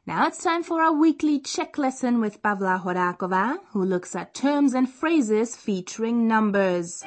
Now it's time for our weekly Czech lesson with Pavla Horáková, who looks at terms and phrases featuring numbers.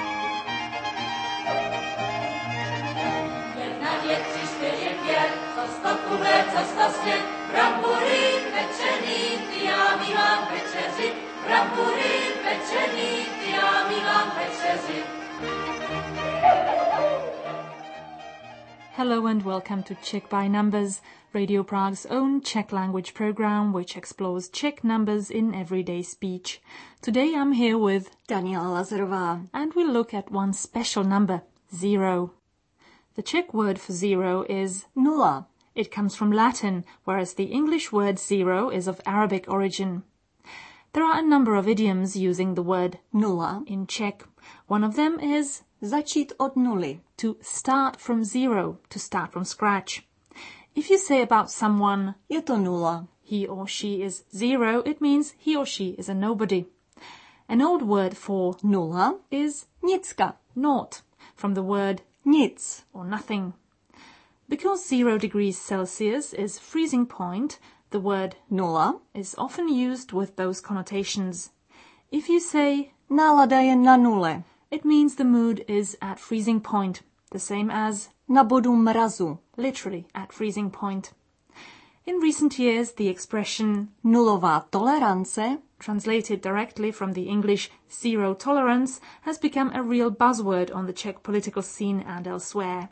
Hello and welcome to Czech by Numbers, Radio Prague's own Czech language program which explores Czech numbers in everyday speech. Today I'm here with Daniela Lazarová. And we'll look at one special number, 0. The Czech word for 0 is nula. It comes from Latin, whereas the English word 0 is of Arabic origin. There are a number of idioms using the word nula in Czech. One of them is začít od nuly. To start from 0, to start from scratch. If you say about someone, je to nula, he or she is 0, it means he or she is a nobody. An old word for nula is nicka, naught, from the word nic, or nothing. Because 0 degrees Celsius is freezing point, the word nula is often used with those connotations. If you say nálada je na nule, it means the mood is at freezing point, the same as na bodu mrazu, literally at freezing point. In recent years, the expression nulová tolerance, translated directly from the English zero tolerance, has become a real buzzword on the Czech political scene and elsewhere.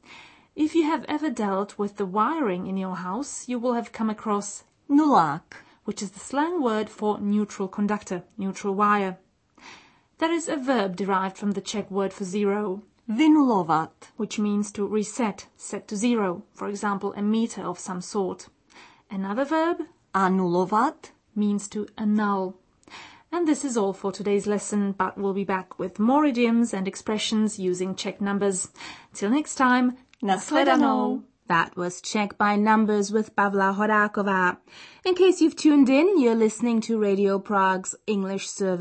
If you have ever dealt with the wiring in your house, you will have come across nulák, which is the slang word for neutral conductor, neutral wire. There is a verb derived from the Czech word for 0, vynulovat, which means to reset, set to 0, for example, a meter of some sort. Another verb, anulovat, means to annul. And this is all for today's lesson, but we'll be back with more idioms and expressions using Czech numbers. Till next time, nashledanou. That was Czech by Numbers with Pavla Horáková. In case you've tuned in, you're listening to Radio Prague's English service.